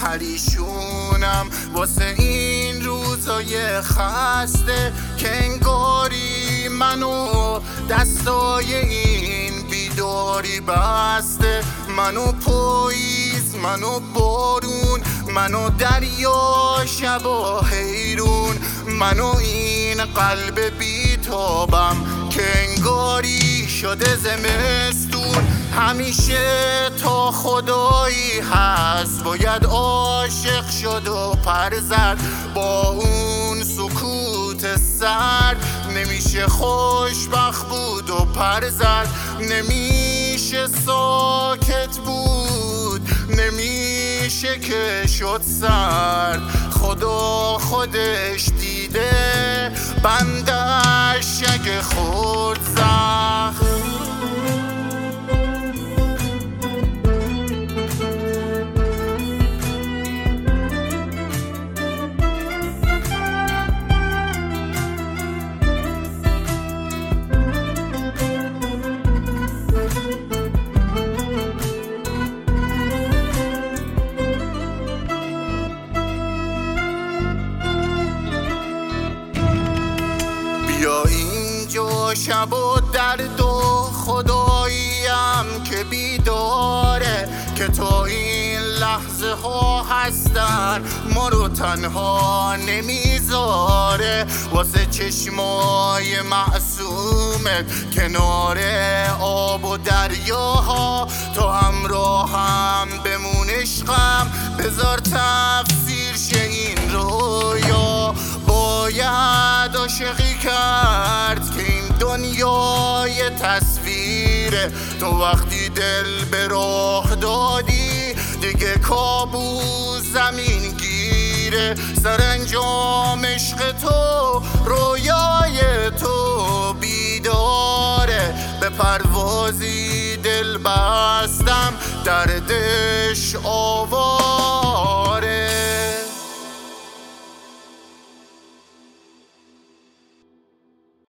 پریشونم واسه این روزای خسته که انگاری منو دستای این بیداری بسته. منو پاییز، منو بارون، منو دریا شب و حیرون، منو این قلب بیتابم که انگاری شده زمستون. همیشه تا خدایی هست باید عاشق شد و پر زد، با اون سکوت سرد نمیشه خوشبخت بود و پر زد، نمیشه ساکت بود، نمیشه که شد سرد. خدا خودش دیده بندش اگه خورد زخم. بیا اینجا شب و درد و خداییم که بیداره، که تا این لحظه ها هستن ما رو تنها نمیذاره. واسه چشمای معصومت کنار آب و دریاها تا همراهم بمون عشقم، بذار تفسیر شه این رویا. باید عاشقی کرد که این دنیای تصویره، تو وقتی دل به راه دادی دیگه کابوس زمین گیره. سرانجام عشق تو رویای تو بیداره، به پروازی دل بستم دردش